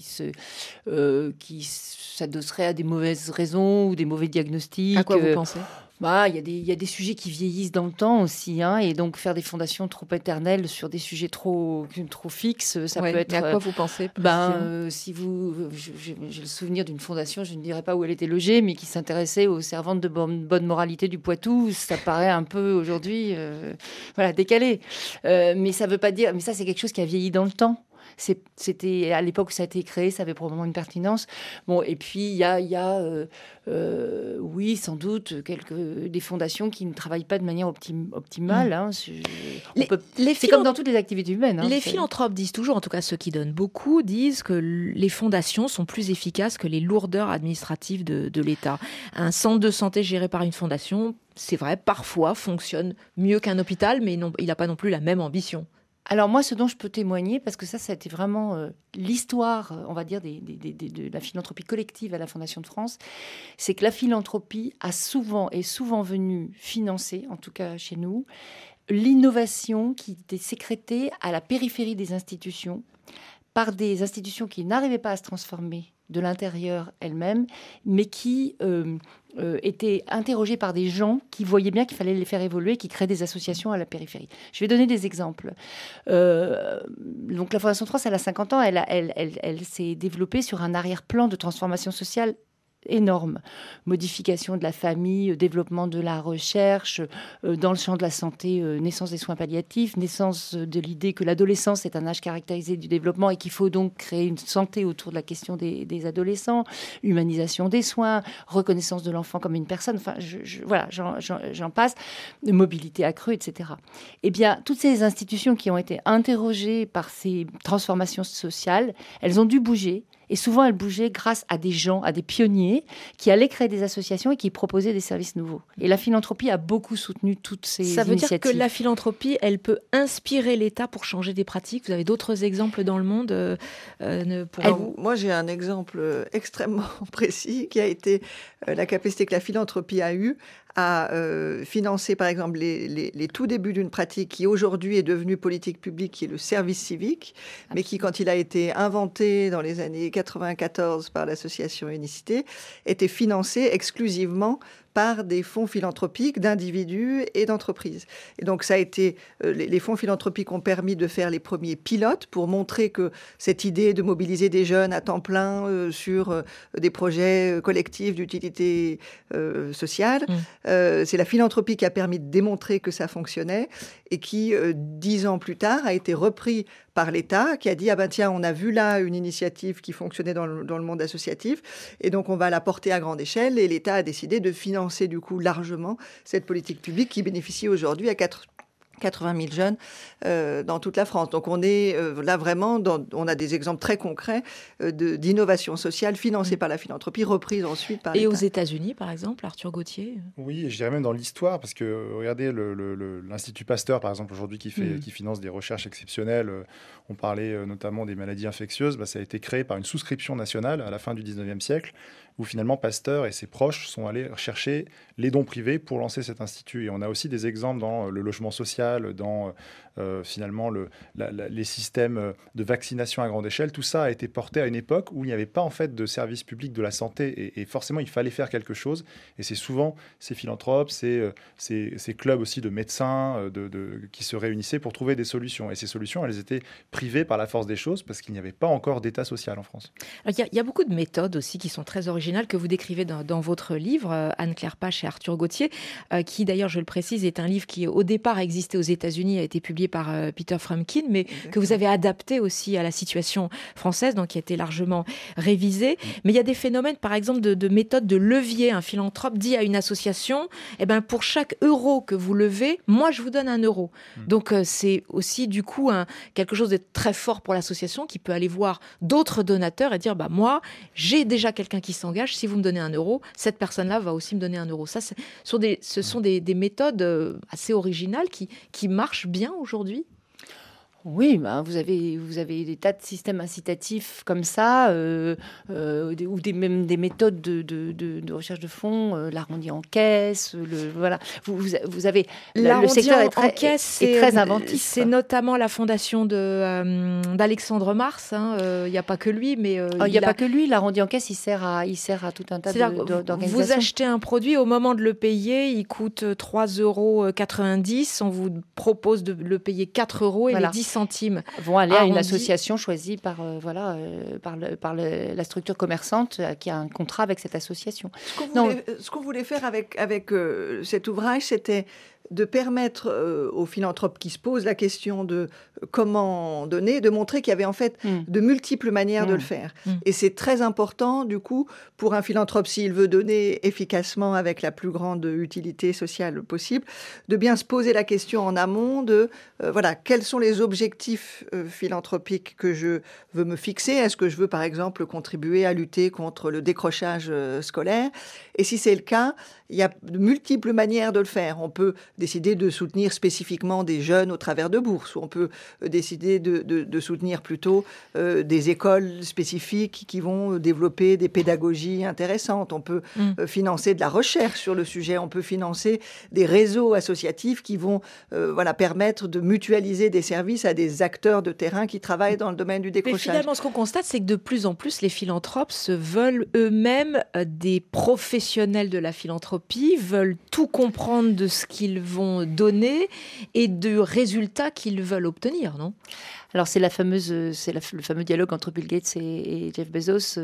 s'adosserait à des mauvaises raisons ou des mauvais diagnostics. À quoi vous pensez ? Il y a des sujets qui vieillissent dans le temps aussi, et donc faire des fondations trop éternelles sur des sujets trop fixes, ça peut être... Mais à quoi vous pensez ? Si j'ai le souvenir d'une fondation, je ne dirais pas où elle était logée, mais qui s'intéressait aux servantes de bonne moralité du Poitou, ça paraît un peu aujourd'hui décalé. Mais ça veut pas dire... Mais ça, c'est quelque chose qui a vieilli dans le temps. C'était à l'époque où ça a été créé, ça avait probablement une pertinence. Bon, et puis il y a oui, sans doute des fondations qui ne travaillent pas de manière optimale. C'est comme dans toutes les activités humaines. Les philanthropes disent toujours, en tout cas ceux qui donnent beaucoup, disent que les fondations sont plus efficaces que les lourdeurs administratives de l'État. Un centre de santé géré par une fondation, c'est vrai, parfois fonctionne mieux qu'un hôpital, mais il n'a pas non plus la même ambition. Alors moi, ce dont je peux témoigner, parce que ça a été vraiment l'histoire, on va dire, de la philanthropie collective à la Fondation de France, c'est que la philanthropie est souvent venue financer, en tout cas chez nous, l'innovation qui était sécrétée à la périphérie des institutions, par des institutions qui n'arrivaient pas à se transformer de l'intérieur elles-mêmes, mais qui étaient interrogées par des gens qui voyaient bien qu'il fallait les faire évoluer, qui créaient des associations à la périphérie. Je vais donner des exemples. Donc la Fondation de France, elle a 50 ans, elle s'est développée sur un arrière-plan de transformation sociale énorme. Modification de la famille, développement de la recherche, dans le champ de la santé, naissance des soins palliatifs, naissance de l'idée que l'adolescence est un âge caractérisé du développement et qu'il faut donc créer une santé autour de la question des adolescents, humanisation des soins, reconnaissance de l'enfant comme une personne, enfin, j'en passe, mobilité accrue, etc. Eh bien, toutes ces institutions qui ont été interrogées par ces transformations sociales, elles ont dû bouger. Et souvent, elles bougeaient grâce à des gens, à des pionniers qui allaient créer des associations et qui proposaient des services nouveaux. Et la philanthropie a beaucoup soutenu toutes ces initiatives. Ça veut dire que la philanthropie, elle peut inspirer l'État pour changer des pratiques. Vous avez d'autres exemples dans le monde Moi, j'ai un exemple extrêmement précis qui a été la capacité que la philanthropie a eue à financer, par exemple, les tout débuts d'une pratique qui aujourd'hui est devenue politique publique, qui est le service civique, mais qui, quand il a été inventé dans les années 94 par l'association Unicité, était financé exclusivement par des fonds philanthropiques d'individus et d'entreprises. Et donc, ça a été... les fonds philanthropiques ont permis de faire les premiers pilotes pour montrer que cette idée de mobiliser des jeunes à temps plein sur des projets collectifs d'utilité sociale, c'est la philanthropie qui a permis de démontrer que ça fonctionnait et qui, 10 ans plus tard, a été repris par l'État, qui a dit « Ah ben tiens, on a vu là une initiative qui fonctionnait dans le monde associatif, et donc on va la porter à grande échelle. » Et l'État a décidé de financer du coup largement cette politique publique qui bénéficie aujourd'hui à 80 000 jeunes dans toute la France. Donc on est là vraiment, on a des exemples très concrets d'innovation sociale financée par la philanthropie, reprise ensuite par l'État. Et aux États-Unis, par exemple, Arthur Gauthier? Oui, et je dirais même dans l'histoire, parce que regardez l'Institut Pasteur, par exemple, aujourd'hui, qui finance des recherches exceptionnelles. On parlait notamment des maladies infectieuses. Ça a été créé par une souscription nationale à la fin du 19e siècle, où finalement Pasteur et ses proches sont allés chercher les dons privés pour lancer cet institut. Et on a aussi des exemples dans le logement social, dans finalement les systèmes de vaccination à grande échelle. Tout ça a été porté à une époque où il n'y avait pas en fait de service public de la santé, et forcément il fallait faire quelque chose. Et c'est souvent ces philanthropes, ces clubs aussi de médecins qui se réunissaient pour trouver des solutions. Et ces solutions, elles étaient privées par la force des choses parce qu'il n'y avait pas encore d'État social en France. Il y a beaucoup de méthodes aussi qui sont très originales que vous décrivez dans votre livre, Anne-Claire Pache et Arthur Gauthier, qui d'ailleurs, je le précise, est un livre qui au départ existait aux États-Unis, a été publié par Peter Frumkin, mais que vous avez adapté aussi à la situation française, donc qui a été largement révisé. Mais il y a des phénomènes, par exemple, de méthodes de levier. Un philanthrope dit à une association, pour chaque euro que vous levez, moi je vous donne 1 euro. Donc c'est aussi du coup quelque chose de très fort pour l'association qui peut aller voir d'autres donateurs et dire, moi j'ai déjà quelqu'un qui s'engage, si vous me donnez 1 euro, cette personne-là va aussi me donner 1 euro. Ça, ce sont des méthodes assez originales qui marchent bien aujourd'hui. Oui, vous avez des tas de systèmes incitatifs comme ça, ou même des méthodes de recherche de fonds, l'arrondi en caisse, voilà. Vous avez le secteur est très inventif. C'est notamment la fondation d'Alexandre Mars. Il n'y a pas que lui, mais il n'y a pas que lui. L'arrondi en caisse, il sert à tout un tas d'organisations. Vous achetez un produit, au moment de le payer, il coûte 3,90 €. On vous propose de le payer 4 € et les 10 centimes vont aller à une association choisie par la structure commerçante qui a un contrat avec cette association. Ce qu'on voulait faire avec cet ouvrage, c'était de permettre aux philanthropes qui se posent la question de comment donner, de montrer qu'il y avait en fait de multiples manières de le faire. Et c'est très important, du coup, pour un philanthrope, s'il veut donner efficacement avec la plus grande utilité sociale possible, de bien se poser la question en amont de, quels sont les objectifs philanthropiques que je veux me fixer? Est-ce que je veux, par exemple, contribuer à lutter contre le décrochage scolaire? Et si c'est le cas, il y a de multiples manières de le faire. On peut décider de soutenir spécifiquement des jeunes au travers de bourses, ou on peut décider de soutenir plutôt des écoles spécifiques qui vont développer des pédagogies intéressantes. On peut financer de la recherche sur le sujet. On peut financer des réseaux associatifs qui vont permettre de mutualiser des services à des acteurs de terrain qui travaillent dans le domaine du décrochage. Mais finalement, ce qu'on constate, c'est que de plus en plus, les philanthropes se veulent eux-mêmes des professionnels de la philanthropie, veulent tout comprendre de ce qu'ils vont donner et de résultats qu'ils veulent obtenir, non ? Alors c'est le fameux dialogue entre Bill Gates et Jeff Bezos.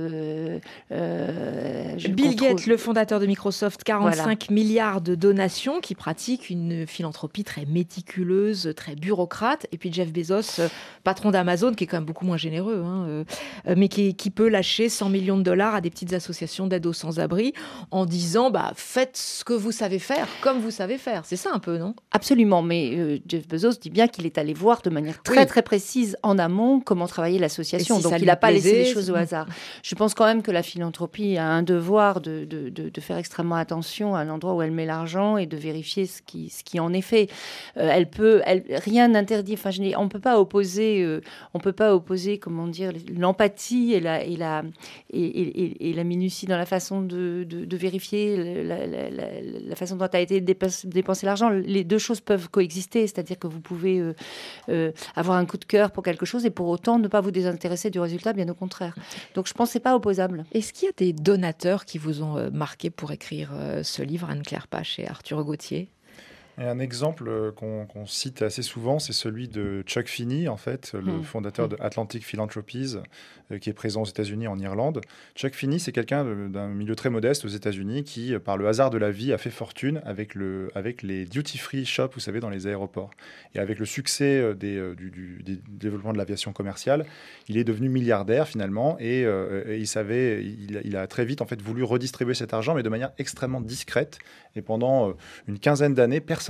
Bill Gates, le fondateur de Microsoft, 45 milliards de donations, qui pratique une philanthropie très méticuleuse, très bureaucrate. Et puis Jeff Bezos, patron d'Amazon, qui est quand même beaucoup moins généreux, mais qui peut lâcher 100 millions de dollars à des petites associations d'aide aux sans-abri en disant faites ce que vous savez faire, comme vous savez faire. C'est ça un peu, non ? Absolument, mais Jeff Bezos dit bien qu'il est allé voir de manière très très précise en amont comment travailler l'association. Donc il n'a pas laissé les choses au hasard. Je pense quand même que la philanthropie a un devoir de faire extrêmement attention à l'endroit où elle met l'argent et de vérifier ce qui en est fait. Rien n'interdit. On peut pas opposer comment dire, l'empathie et la minutie dans la façon de vérifier la façon dont a été dépensé l'argent. Les deux choses peuvent coexister, c'est-à-dire que vous pouvez avoir un coup de cœur pour quelque chose et pour autant ne pas vous désintéresser du résultat, bien au contraire. Donc je pense que c'est pas opposable. Est-ce qu'il y a des donateurs qui vous ont marqué pour écrire ce livre, Anne-Claire Pache et Arthur Gauthier ? Et un exemple qu'on cite assez souvent, c'est celui de Chuck Finney, en fait, le fondateur de Atlantic Philanthropies, qui est présent aux États-Unis, en Irlande. Chuck Finney, c'est quelqu'un d'un milieu très modeste aux États-Unis qui, par le hasard de la vie, a fait fortune avec les duty-free shops, vous savez, dans les aéroports. Et avec le succès du développement de l'aviation commerciale, il est devenu milliardaire finalement, et il a très vite en fait voulu redistribuer cet argent, mais de manière extrêmement discrète. Et pendant une quinzaine d'années, personne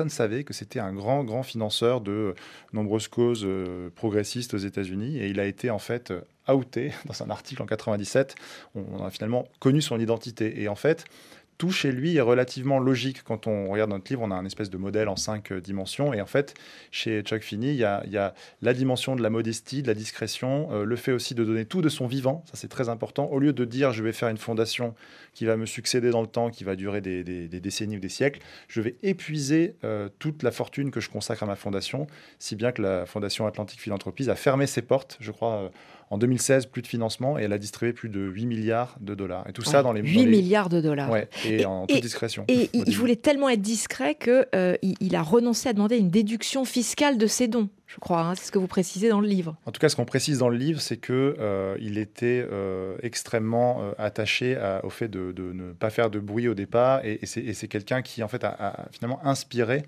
personne ne savait que c'était un grand, grand financeur de nombreuses causes progressistes aux États-Unis. Et il a été en fait outé dans un article en 97. On a finalement connu son identité. Et en fait, tout chez lui est relativement logique. Quand on regarde notre livre, on a un espèce de modèle en 5 dimensions. Et en fait, chez Chuck Finney, il y a la dimension de la modestie, de la discrétion, le fait aussi de donner tout de son vivant. Ça, c'est très important. Au lieu de dire, je vais faire une fondation qui va me succéder dans le temps, qui va durer des décennies ou des siècles, je vais épuiser toute la fortune que je consacre à ma fondation, si bien que la Fondation Atlantic Philanthropies a fermé ses portes, je crois, en 2016, plus de financement, et elle a distribué plus de 8 milliards de dollars. Et tout ça dans les... 8 milliards de dollars. Ouais, et en toute discrétion. Et il voulait tellement être discret qu'il a renoncé à demander une déduction fiscale de ses dons, je crois. Hein, c'est ce que vous précisez dans le livre. En tout cas, ce qu'on précise dans le livre, c'est qu'il était extrêmement attaché au fait de ne pas faire de bruit au départ. Et c'est quelqu'un qui, en fait, a finalement inspiré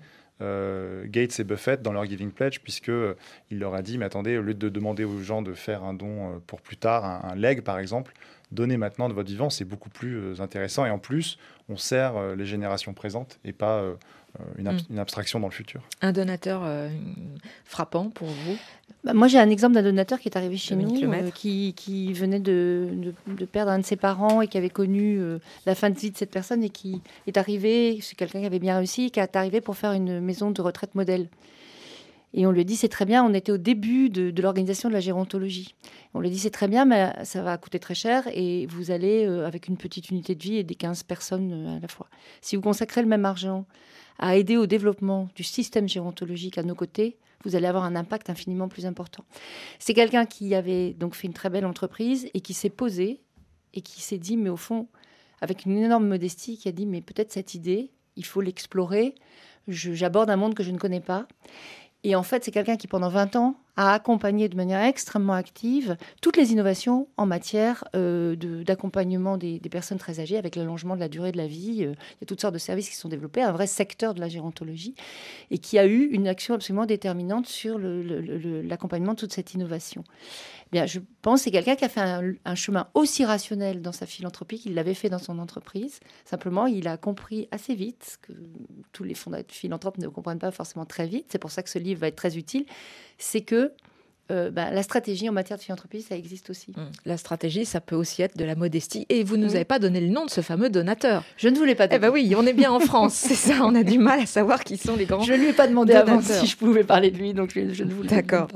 Gates et Buffett dans leur Giving Pledge, puisqu'il leur a dit, mais attendez, au lieu de demander aux gens de faire un don pour plus tard, un leg par exemple, donnez maintenant de votre vivant, c'est beaucoup plus intéressant. Et en plus, on sert les générations présentes et pas une abstraction dans le futur. Un donateur frappant pour vous? Moi, j'ai un exemple d'un donateur qui est arrivé chez nous, qui venait de perdre un de ses parents et qui avait connu la fin de vie de cette personne et qui est arrivé, c'est quelqu'un qui avait bien réussi, qui est arrivé pour faire une maison de retraite modèle. Et on lui a dit, c'est très bien, on était au début de l'organisation de la gérontologie. On lui a dit, c'est très bien, mais ça va coûter très cher et vous allez, avec une petite unité de vie et des 15 personnes à la fois. Si vous consacrez le même argent à aider au développement du système gérontologique à nos côtés, vous allez avoir un impact infiniment plus important. C'est quelqu'un qui avait donc fait une très belle entreprise et qui s'est posé et qui s'est dit, mais au fond, avec une énorme modestie, qui a dit, mais peut-être cette idée, il faut l'explorer. J'aborde un monde que je ne connais pas. Et en fait, c'est quelqu'un qui, pendant 20 ans, a accompagné de manière extrêmement active toutes les innovations en matière d'accompagnement des personnes très âgées avec l'allongement de la durée de la vie. Il y a toutes sortes de services qui sont développés, un vrai secteur de la gérontologie, et qui a eu une action absolument déterminante sur l'accompagnement de toute cette innovation. Bien, je pense que c'est quelqu'un qui a fait un chemin aussi rationnel dans sa philanthropie qu'il l'avait fait dans son entreprise. Simplement, il a compris assez vite, que tous les philanthropes ne comprennent pas forcément très vite, c'est pour ça que ce livre va être très utile, c'est que la stratégie en matière de philanthropie, ça existe aussi. La stratégie, ça peut aussi être de la modestie. Et vous ne nous avez pas donné le nom de ce fameux donateur. Je ne voulais pas donner. Eh bien oui, on est bien en France, c'est ça, on a du mal à savoir qui sont les grands Je ne lui ai pas demandé donateurs. avant si je pouvais parler de lui, donc je ne voulais pas. D'accord.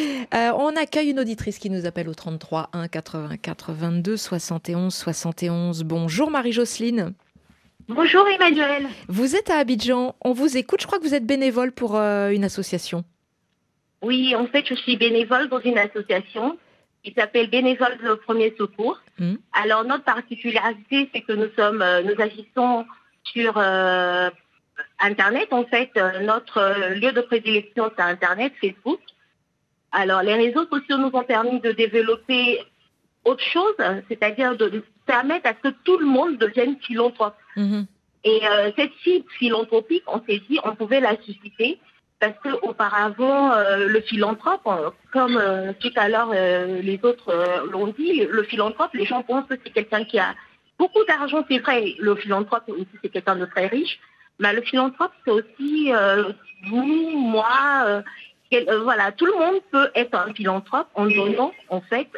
On accueille une auditrice qui nous appelle au 33 1 84 22 71 71. Bonjour Marie-Jocelyne. Bonjour Emmanuel. Vous êtes à Abidjan, on vous écoute, je crois que vous êtes bénévole pour une association. Oui, en fait, je suis bénévole dans une association qui s'appelle Bénévoles de Premier Secours. Alors, notre particularité, c'est que nous agissons sur Internet. En fait, notre lieu de prédilection, c'est Internet, Facebook. Alors, les réseaux sociaux nous ont permis de développer autre chose, c'est-à-dire de permettre à ce que tout le monde devienne philanthrope. Et cette cible philanthropique, on s'est dit, on pouvait la susciter. Parce qu'auparavant, le philanthrope, comme tout à l'heure les autres l'ont dit, le philanthrope, les gens pensent que c'est quelqu'un qui a beaucoup d'argent. C'est vrai, le philanthrope aussi, c'est quelqu'un de très riche. Mais le philanthrope, c'est aussi vous, moi, voilà, tout le monde peut être un philanthrope en donnant, en fait,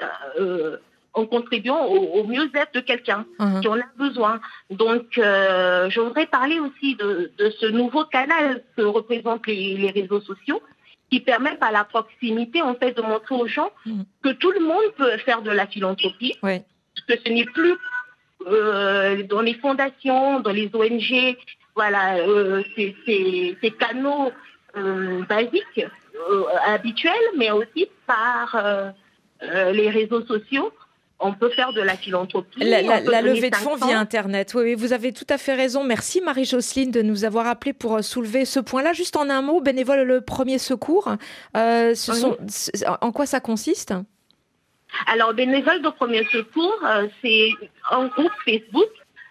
en contribuant au mieux-être de quelqu'un qui en a besoin. Donc, je voudrais parler aussi de ce nouveau canal que représentent les réseaux sociaux, qui permettent à la proximité, en fait, de montrer aux gens que tout le monde peut faire de la philanthropie, que ce n'est plus dans les fondations, dans les ONG, voilà, ces canaux basiques, habituels, mais aussi par les réseaux sociaux. On peut faire de la philanthropie. La levée de fonds via Internet. Oui, vous avez tout à fait raison. Merci Marie-Jocelyne de nous avoir appelé pour soulever ce point-là. Juste en un mot, bénévole le premier secours, en quoi ça consiste ? Alors, bénévole de premier secours, c'est un groupe Facebook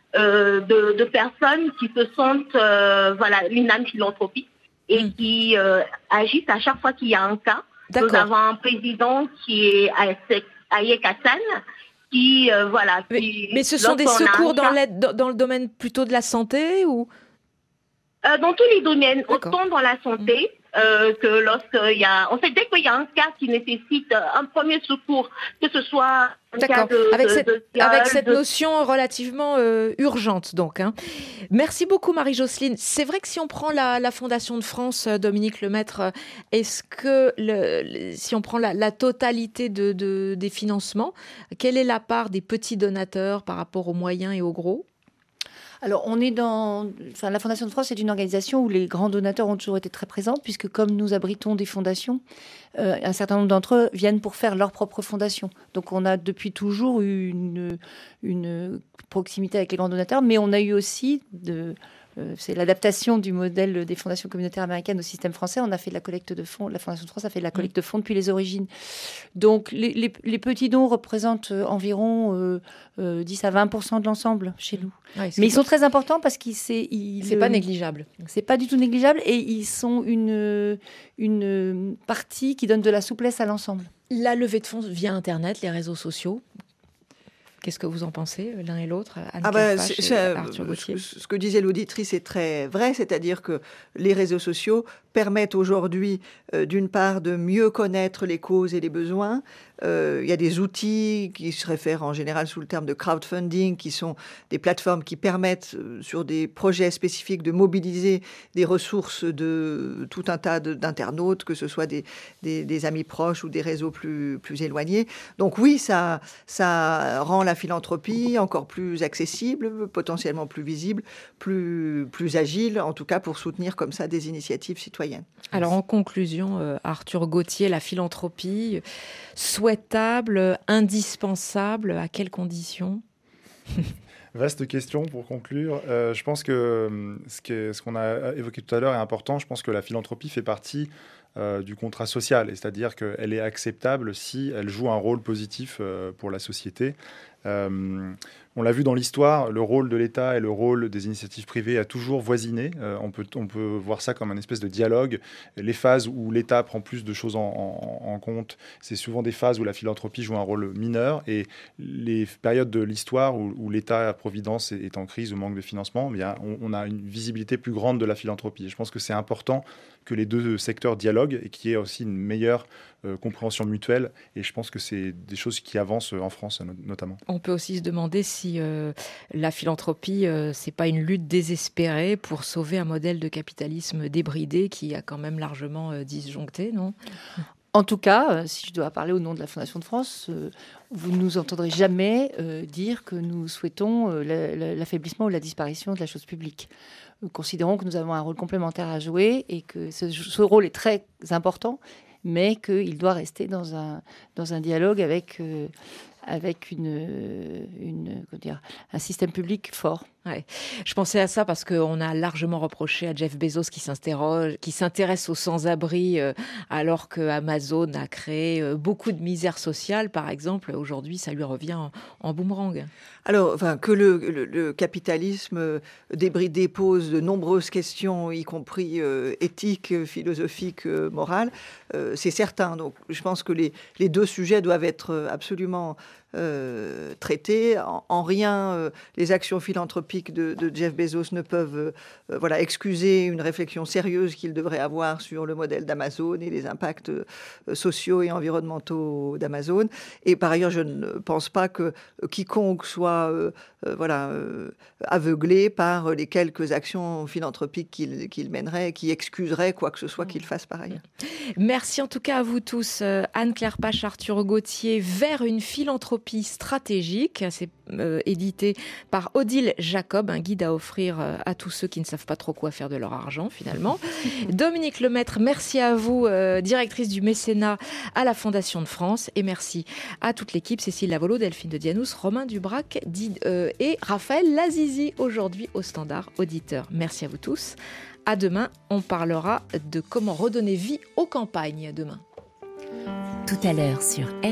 de personnes qui se sentent une âme philanthropique et qui agissent à chaque fois qu'il y a un cas. Nous avons un président qui est Ayek Hassan, qui mais ce sont des secours dans le domaine plutôt de la santé ou Dans tous les domaines, D'accord. autant dans la santé que lorsqu'il y a... En fait, dès qu'il y a un cas qui nécessite un premier secours, que ce soit un cas D'accord, de avec cette notion relativement urgente donc. Hein. Merci beaucoup Marie-Jocelyne. C'est vrai que si on prend la Fondation de France, Dominique Lemaître, est-ce que si on prend la totalité des financements, quelle est la part des petits donateurs par rapport aux moyens et aux gros ? Alors, la Fondation de France est une organisation où les grands donateurs ont toujours été très présents, puisque comme nous abritons des fondations, un certain nombre d'entre eux viennent pour faire leur propre fondation. Donc, on a depuis toujours eu une proximité avec les grands donateurs, mais on a eu aussi c'est l'adaptation du modèle des fondations communautaires américaines au système français. On a fait de la collecte de fonds. La Fondation de France a fait de la collecte de fonds depuis les origines. Donc, les petits dons représentent environ 10 à 20% de l'ensemble chez nous. Ouais, mais ils sont très importants parce qu'ils c'est pas négligeable. C'est pas du tout négligeable et ils sont une partie qui donne de la souplesse à l'ensemble. La levée de fonds via Internet, les réseaux sociaux. Qu'est-ce que vous en pensez, l'un et l'autre, Anne Kerpach et Arthur Gauthier ? Ce que disait l'auditrice est très vrai, c'est-à-dire que les réseaux sociaux permettent aujourd'hui, d'une part, de mieux connaître les causes et les besoins. Il y a des outils qui se réfèrent en général sous le terme de crowdfunding, qui sont des plateformes qui permettent, sur des projets spécifiques, de mobiliser des ressources de tout un tas d'internautes, que ce soit des amis proches ou des réseaux plus éloignés. Donc oui, ça rend la philanthropie encore plus accessible, potentiellement plus visible, plus agile, en tout cas pour soutenir comme ça des initiatives citoyennes. Alors en conclusion, Arthur Gauthier, la philanthropie, souhaitable, indispensable, à quelles conditions ? Vaste question pour conclure. Je pense que ce qu'on a évoqué tout à l'heure est important. Je pense que la philanthropie fait partie du contrat social, c'est-à-dire qu'elle est acceptable si elle joue un rôle positif pour la société. On l'a vu dans l'histoire, le rôle de l'État et le rôle des initiatives privées a toujours voisiné. On peut voir ça comme un espèce de dialogue. Les phases où l'État prend plus de choses en compte, c'est souvent des phases où la philanthropie joue un rôle mineur. Et les périodes de l'histoire où l'État-providence est en crise ou manque de financement, on a une visibilité plus grande de la philanthropie. Et je pense que c'est important que les deux secteurs dialoguent et qu'il y ait aussi une meilleure compréhension mutuelle. Et je pense que c'est des choses qui avancent en France notamment. On peut aussi se demander si la philanthropie, c'est pas une lutte désespérée pour sauver un modèle de capitalisme débridé qui a quand même largement disjoncté, non ? En tout cas, si je dois parler au nom de la Fondation de France, vous ne nous entendrez jamais dire que nous souhaitons l'affaiblissement ou la disparition de la chose publique. Nous considérons que nous avons un rôle complémentaire à jouer et que ce rôle est très important, mais qu'il doit rester dans un dialogue avec un système public fort. Ouais. Je pensais à ça parce qu'on a largement reproché à Jeff Bezos qui s'intéresse aux sans-abri alors que Amazon a créé beaucoup de misère sociale, par exemple. Aujourd'hui, ça lui revient en boomerang. Alors, que le capitalisme débridé pose de nombreuses questions, y compris éthiques, philosophiques, morales, c'est certain. Donc, je pense que les deux sujets doivent être absolument traités. En rien, les actions philanthropiques de Jeff Bezos ne peuvent excuser une réflexion sérieuse qu'il devrait avoir sur le modèle d'Amazon et les impacts sociaux et environnementaux d'Amazon. Et par ailleurs, je ne pense pas que quiconque soit aveuglé par les quelques actions philanthropiques qu'il mènerait, qui excuseraient quoi que ce soit qu'il fasse par ailleurs. Merci en tout cas à vous tous. Anne Kerpach, Arthur Gauthier, vers une philanthropie stratégique. C'est édité par Odile Jacob, un guide à offrir à tous ceux qui ne savent pas trop quoi faire de leur argent finalement. Dominique Lemaître, merci à vous, directrice du mécénat à la Fondation de France, et merci à toute l'équipe, Cécile Lavolo, Delphine de Dianous, Romain Dubrac et Raphaël Lazizi, aujourd'hui au Standard auditeur. Merci à vous tous. À demain, on parlera de comment redonner vie aux campagnes demain. Tout à l'heure sur